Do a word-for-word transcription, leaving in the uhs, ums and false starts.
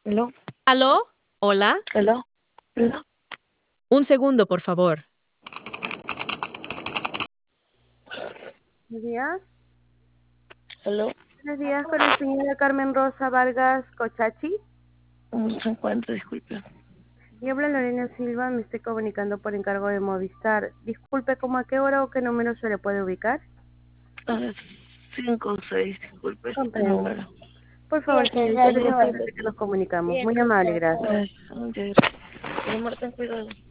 ¿Aló? ¿Aló? ¿Hola? ¿Aló? ¿Aló? Un segundo, por favor. Buenos días. ¿Aló? Buenos días con la señora Carmen Rosa Vargas Cochachi. No se encuentra, disculpe. Y habla Lorena Silva, me estoy comunicando por encargo de Movistar. Disculpe, ¿cómo a qué hora o qué número se le puede ubicar? A las cinco o seis, disculpe, este Comprendo. número. Por favor, señorita, le dejo saber que nos comunicamos. Muy amable, gracias. Gracias, muchas gracias. Pero Marta, cuidado.